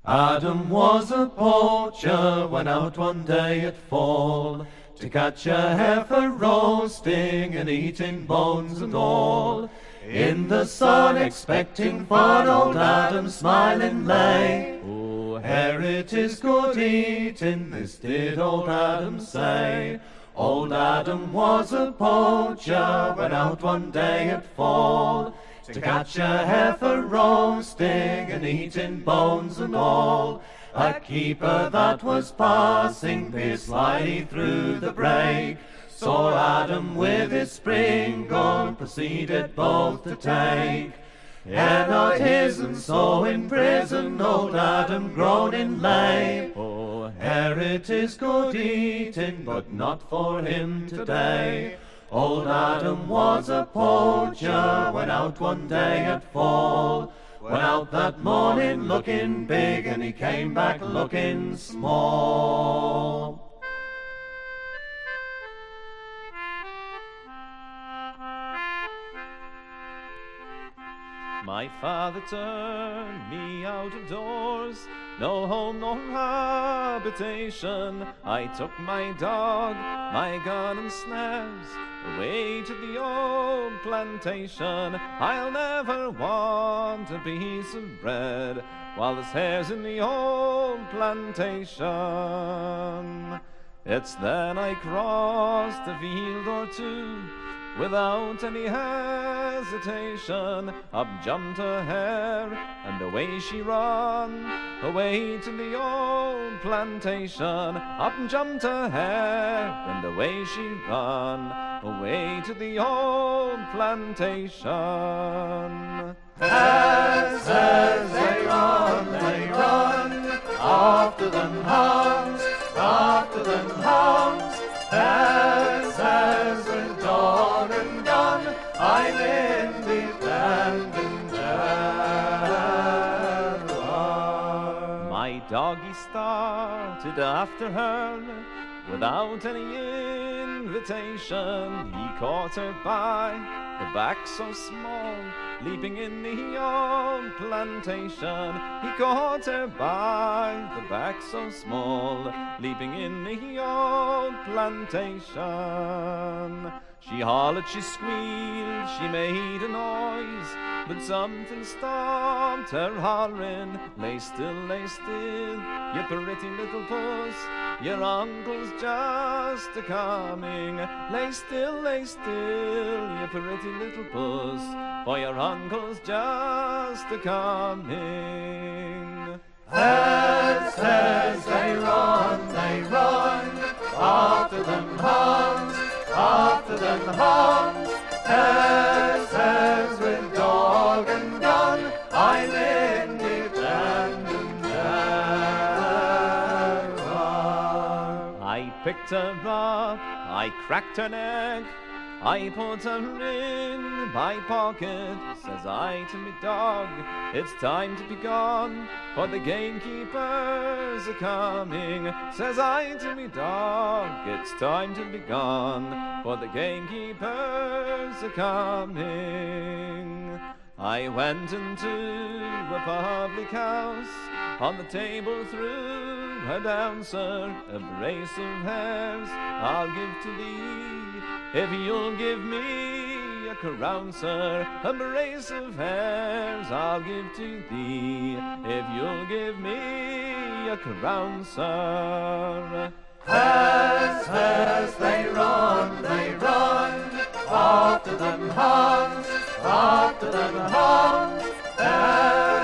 Adam was a poacher, went out one day at fall to catch a heifer roasting and eating bones and all. In the sun expecting fun, old Adam smiling lay. Oh, here it is good eating, this did old Adam say. Old Adam was a poacher, went out one day at fall to catch a heifer roasting and eating bones and all. A keeper that was passing pierced slyly through the brake, saw Adam with his spring gun, proceeded both to take. Ere not his, and so in prison old Adam groaning lay. Oh, here it is good eating, but not for him today. Old Adam was a poacher, went out one day at fall. Went out that morning looking big, and he came back looking small. My father turned me out of doors, no home nor habitation. I took my dog, my gun and snares, away to the old plantation. I'll never want a piece of bread while there's hares in the old plantation. It's then I crossed a field or two without any hesitation. Up jumped a hare, and away she run, away to the old plantation. Up jumped a hare, and away she run, away to the old plantation. As they run, after them hounds, after them hounds. As with dog and gun, I'm independent ever. My doggy started after her without any invitation. He caught her by the back so small, leaping in the old plantation. He caught her by the back so small, leaping in the old plantation. She hollered, she squealed, she made a noise, but something stopped her hollering. Lay still, you pretty little puss, your uncle's just a-coming. Lay still, you pretty little puss, for your uncle's just a-coming. As they run, after them hounds, after them hounds. As with dog and gun, I'm independent ever. I picked her up, I cracked her neck, I put her in my pocket. Says I to me dog, it's time to be gone, for the gamekeepers are coming. Says I to me dog, it's time to be gone, for the gamekeepers are coming. I went into a public house, on the table threw her down, sir, a brace of hares I'll give to thee, if you'll give me a crown, sir. A brace of hares I'll give to thee, if you'll give me a crown, sir. As they run, after them hounds, after them hounds.